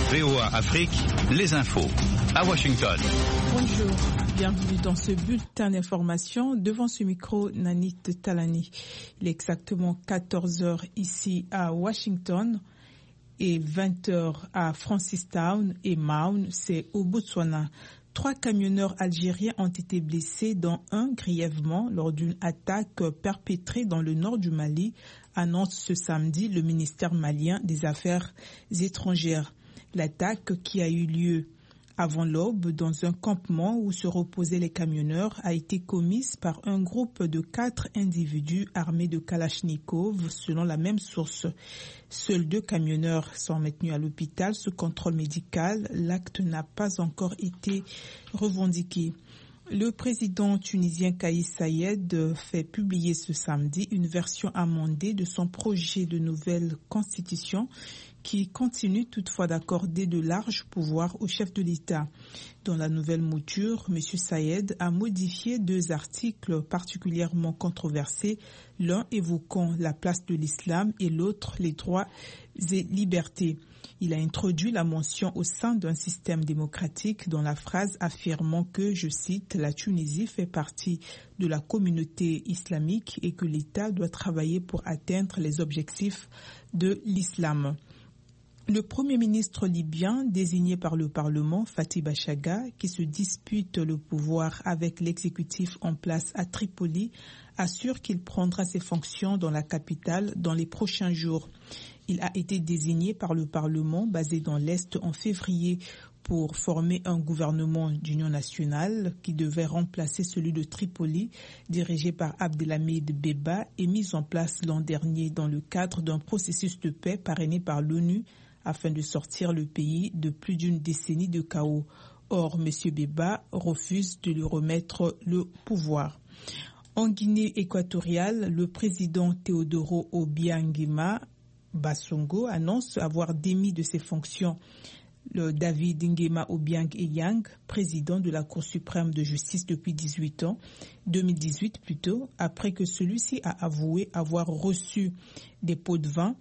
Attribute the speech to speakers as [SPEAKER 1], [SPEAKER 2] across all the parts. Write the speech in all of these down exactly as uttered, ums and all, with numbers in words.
[SPEAKER 1] V O A Afrique, les infos à Washington.
[SPEAKER 2] Bonjour, bienvenue dans ce bulletin d'information. Devant ce micro, Nanit Talani. Il est exactement quatorze heures ici à Washington et vingt heures à Francistown et Maun, c'est au Botswana. Trois camionneurs algériens ont été blessés, dont un grièvement lors d'une attaque perpétrée dans le nord du Mali, annonce ce samedi le ministère malien des Affaires étrangères. L'attaque qui a eu lieu avant l'aube dans un campement où se reposaient les camionneurs a été commise par un groupe de quatre individus armés de Kalachnikov, selon la même source. Seuls deux camionneurs sont maintenus à l'hôpital sous contrôle médical. L'acte n'a pas encore été revendiqué. Le président tunisien Kais Saied fait publier ce samedi une version amendée de son projet de nouvelle constitution qui continue toutefois d'accorder de larges pouvoirs au chef de l'État. Dans la nouvelle mouture, M. Saied a modifié deux articles particulièrement controversés, l'un évoquant la place de l'islam et l'autre les droits et libertés. Il a introduit la mention au sein d'un système démocratique dans la phrase affirmant que, je cite, la Tunisie fait partie de la communauté islamique et que l'État doit travailler pour atteindre les objectifs de l'islam. Le Premier ministre libyen, désigné par le Parlement, Fathi Bashagha, qui se dispute le pouvoir avec l'exécutif en place à Tripoli, assure qu'il prendra ses fonctions dans la capitale dans les prochains jours. Il a été désigné par le Parlement, basé dans l'Est, en février pour former un gouvernement d'union nationale qui devait remplacer celui de Tripoli, dirigé par Abdelhamid Beba et mis en place l'an dernier dans le cadre d'un processus de paix parrainé par l'ONU afin de sortir le pays de plus d'une décennie de chaos. Or, M. Beba refuse de lui remettre le pouvoir. En Guinée équatoriale, le président Teodoro Obiang Bassongo annonce avoir démis de ses fonctions le David Nguema Obiang Eyang, président de la Cour suprême de justice depuis dix-huit ans, deux mille dix-huit plutôt, après que celui-ci a avoué avoir reçu des pots de vin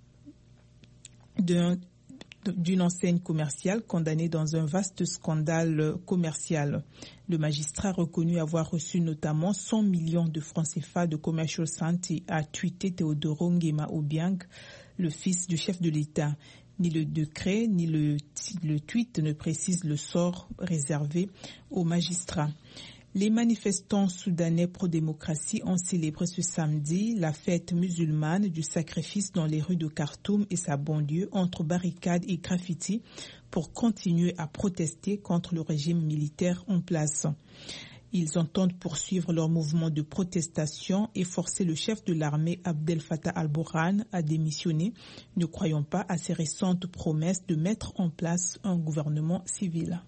[SPEAKER 2] d'un d'une enseigne commerciale condamnée dans un vaste scandale commercial. Le magistrat reconnu avoir reçu notamment cent millions de francs C F A de Commercial Santé a tweeté Teodoro Nguema Obiang, le fils du chef de l'État. Ni le décret ni le, le tweet ne précisent le sort réservé aux magistrats. Les manifestants soudanais pro-démocratie ont célébré ce samedi la fête musulmane du sacrifice dans les rues de Khartoum et sa banlieue entre barricades et graffitis pour continuer à protester contre le régime militaire en place. Ils entendent poursuivre leur mouvement de protestation et forcer le chef de l'armée Abdel Fattah al-Burhan à démissionner, ne croyant pas à ses récentes promesses de mettre en place un gouvernement civil.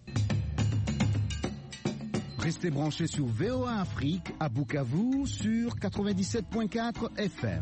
[SPEAKER 3] Restez branchés sur V O A Afrique à Bukavu sur quatre-vingt-dix-sept virgule quatre F M.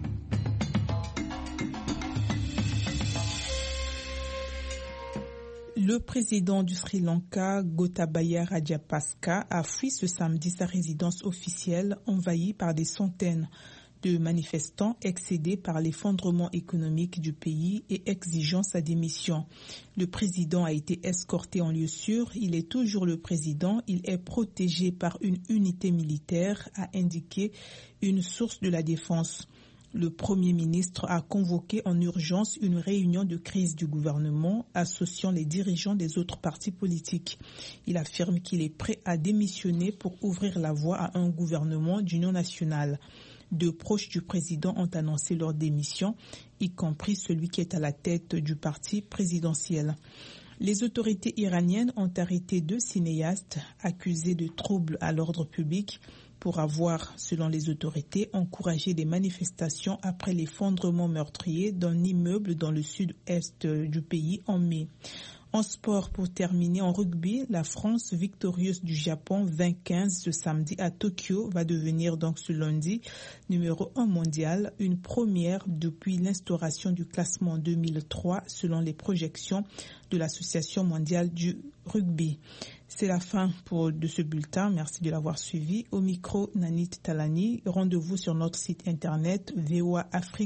[SPEAKER 2] Le président du Sri Lanka, Gotabaya Rajapaksa, a fui ce samedi sa résidence officielle envahie par des centaines de manifestants excédés par l'effondrement économique du pays et exigeant sa démission. Le président a été escorté en lieu sûr. Il est toujours le président. Il est protégé par une unité militaire, a indiqué une source de la défense. Le Premier ministre a convoqué en urgence une réunion de crise du gouvernement associant les dirigeants des autres partis politiques. Il affirme qu'il est prêt à démissionner pour ouvrir la voie à un gouvernement d'union nationale. Deux proches du président ont annoncé leur démission, y compris celui qui est à la tête du parti présidentiel. Les autorités iraniennes ont arrêté deux cinéastes accusés de troubles à l'ordre public pour avoir, selon les autorités, encouragé des manifestations après l'effondrement meurtrier d'un immeuble dans le sud-est du pays en mai. En sport, pour terminer, en rugby, la France, victorieuse du Japon vingt quinze ce samedi à Tokyo, va devenir donc ce lundi numéro un mondial, une première depuis l'instauration du classement en deux mille trois selon les projections de l'Association mondiale du rugby. C'est la fin pour, de ce bulletin. Merci de l'avoir suivi. Au micro, Nanit Talani. Rendez-vous sur notre site internet V O A Afrique.